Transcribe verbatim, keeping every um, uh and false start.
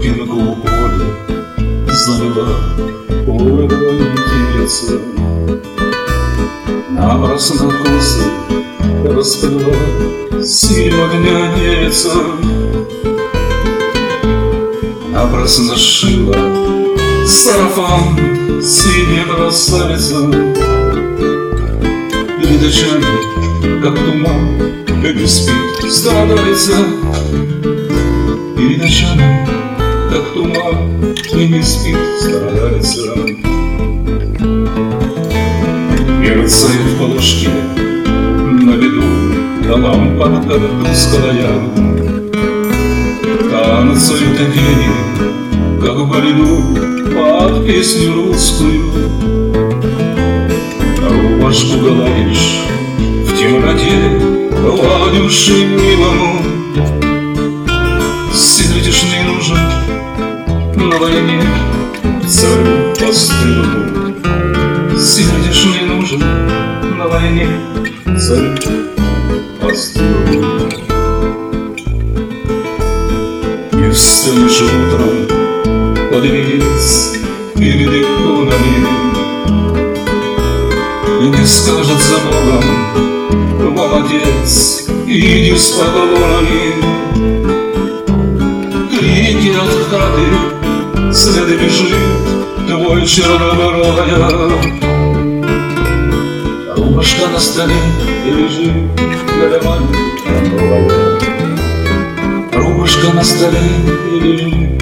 тропинку у поля залила полем тереца. Напрасно косы расплыла сегодня деться. Напрасно шила сарафан синяя красавица. Перед очами, как туман, как не спит страдалица. Перед очами, как туман, и не спит страдалица. Мерцает в полушке на виду, да лампа тусклая. Танцуют огни, как в бреду, под песню русскую. Рубашку гладишь в темноте, Вадюши милому. Сидр тишины нужен на войне царю постылому. Сидр тишины нужен на войне царю постылому. Не встанешь утром под венец перед иконами и не скажет за Богом: молодец, иди с поклонами. Крики от хаты, следы бежит твой чернобровая. Рубашка на столе и лежит голова новая. Рубашка на столе и лежит